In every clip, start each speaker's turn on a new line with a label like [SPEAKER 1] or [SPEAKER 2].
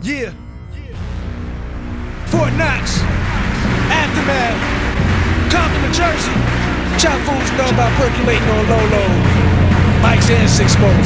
[SPEAKER 1] Yeah. Fort Knox, Aftermath, Compton, New Jersey. Chop fools know about percolating on low low. Mike's and 6 spoons,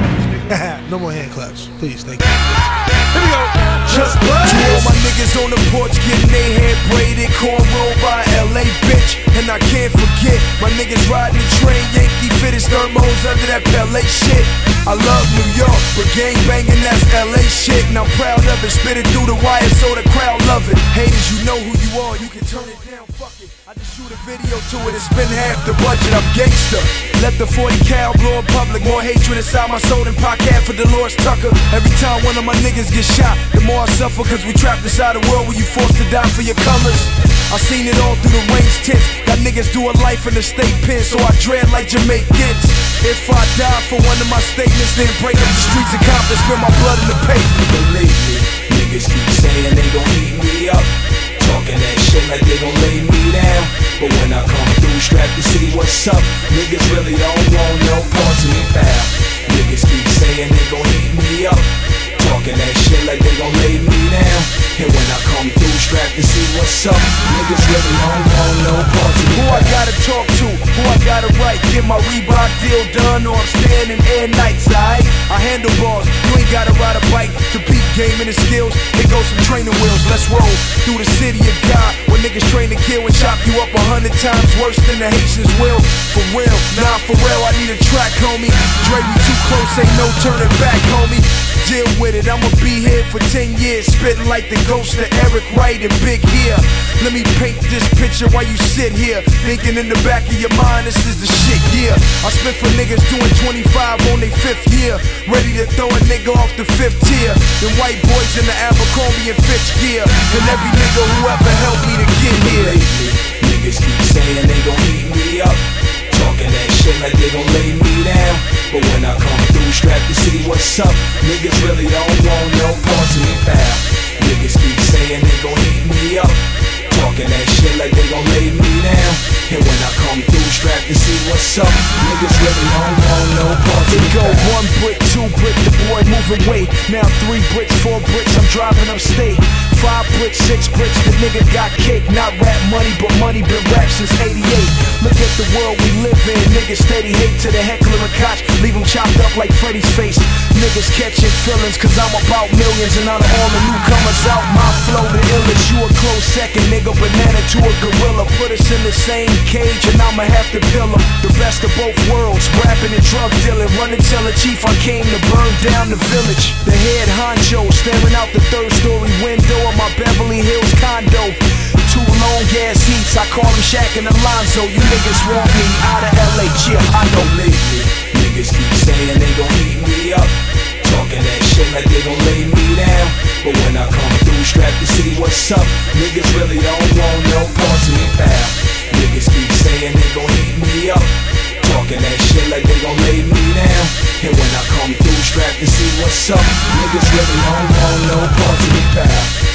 [SPEAKER 1] nigga. No more hand claps, please, thank you. Here we go. Just blood.
[SPEAKER 2] To all my niggas on the porch getting their hair braided, cornrow by LA bitch. And I can't forget my niggas riding the train, Yankee fitted thermos under that Pele shit. I love New York, but gang banging that's LA shit. And I'm proud of it, spit it through the wire so the crowd love it. Haters, you know who you are, you can turn it down, fuck it. I just shoot a video to it and spend half the budget, I'm gangster. Let the 40 cal blow in public, more hatred inside my soul than podcast for Dolores Tucker. Every time one of my niggas get shot, the more I suffer, cause we trapped inside a world where you forced to die for your colors. I seen it all through the range tents. Got niggas doing life in the state pen, so I dread like Jamaicans. If I die for one of my statements, then break up the streets of Compton, spend my blood in the pavement.
[SPEAKER 3] Believe me, niggas keep saying they gon' heat me up, talking that shit like they gon' lay me down. But when I come through, strapped to see what's up, niggas really don't want no parts of me, pal. Niggas keep saying they gon' heat me up, talking that shit like they gon' lay me down. And when I come through, strapped to see what's up, niggas really don't want no parts of me.
[SPEAKER 2] Who I gotta talk to, who I gotta write, get my Reebok deal done, or I'm standing air nights, alright? I handle bars, you ain't gotta ride a bike to beat game and the skills. Here goes some training wheels, let's roll through the city of God, where niggas train to kill and chop you up 100 times worse than the Haitians will. For real, nah for real, I need a track, homie. Dre, we too close, ain't no turning back, homie. Deal with it, I'ma be here for 10 years, spitting like the ghost of Eric Wright and Big Here. Let me paint this picture while you sit here, thinking in the back of your mind, this is the shit, yeah. I spit for niggas doing 25 on their 5th year, ready to throw a nigga off the 5th tier. Them white boys in the Abercrombie and Fitch gear, and every nigga who ever helped me to get here.
[SPEAKER 3] Lately, niggas keep saying they gon' heat me up, talking that shit like they gon' lay me down. But when I come through, strapped to see what's up, niggas really don't want no parts of me, pal. Niggas keep saying they gon' heat me up, talking that shit like they gon' lay me down. And when I come through, strapped to see what's up, niggas really don't want no parts of me,
[SPEAKER 2] Go
[SPEAKER 3] pal.
[SPEAKER 2] 1 brick, 2 brick, the boy moving weight. Now 3 bricks, 4 bricks, I'm driving upstate. 5 bricks, 6 bricks, the nigga got cake. Not rap money, but money been rap since 88. Look at the world we live in. Niggas steady hate to the heckler and Koch, leave him chopped up like Freddy's face. Niggas catching feelings, cause I'm about millions. And out of all the newcomers out, my flow the illest. You a close second, nigga, banana to a gorilla. Put us in the same cage and I'ma have to pill 'em. The best of both worlds, rapping and drug dealing. Run and tell the chief I came to burn down the village. The head honcho staring out the 3rd story window of my Beverly Hills condo. 2 long ass heats, I call him Shaq and Alonzo. You niggas want me out of LA, yeah, I know.
[SPEAKER 3] Lately, niggas keep saying they gon' heat me up, talking that shit like they gon' lay me down. But when I come through, strapped to see what's up, niggas really don't want no parts of me, pal. Niggas keep saying they gon' heat me up, talking that shit like they gon' lay me down. And when I come through, strapped to see what's up, niggas really don't want no parts of me, pal.